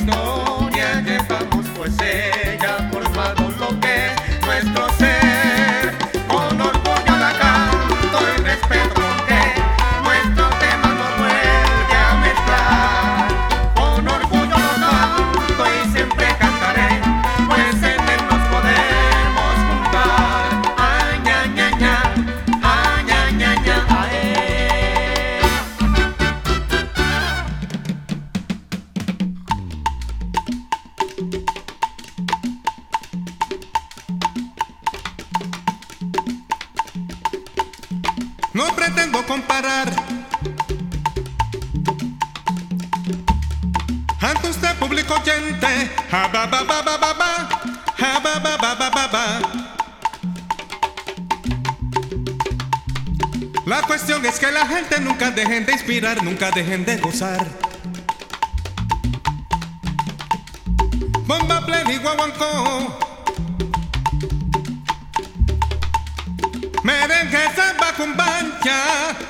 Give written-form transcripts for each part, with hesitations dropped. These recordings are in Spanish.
historia llevamos, pues ella ha formado lo que es nuestro ser. Con orgullo la canto y respeto porque nuestro tema nos vuelve a mezclar. Con orgullo lo canto y siempre cantaré, pues en él nos podemos juntar. Ay, ña, ña, ña, ay, ña, ña, ña, ay. No pretendo comparar ante usted, público oyente. Ja, ba, ba, ba, ba, ba, ba. Ja, ba, ba, ba, ba, ba, ba. La cuestión es que la gente nunca dejen de inspirar, nunca dejen de gozar. Bomba, pleni, guaguancó, merengue, samba, cumbancha.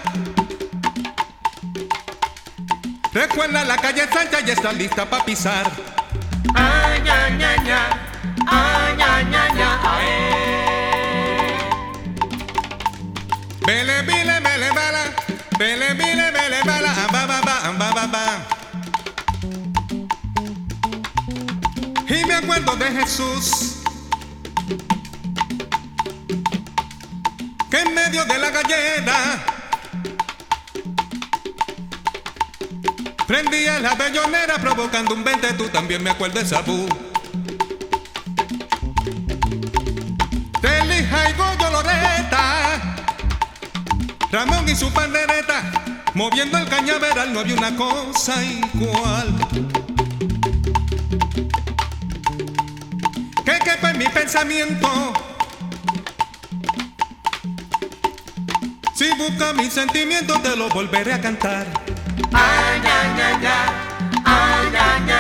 Recuerda, la calle Sancha ya está lista para pisar. Ay, ña, ña, ña, ay, ña, ña, ña, ay. Bele, bile, bele, bala. Bele, bile, bele, bala. Amba, ba, ba, amba, ba, ba. Y me acuerdo de Jesús, que en medio de la gallera prendía la bellonera provocando un 20. Tú también me acuerdo de Sabú, de Lija y Goyo Loreta, Ramón y su pandereta, moviendo el cañaveral. No había una cosa igual que quepa en mi pensamiento. Si busca mis sentimientos te lo volveré a cantar. Ay, ña, ña, ña, ay, ña, ña.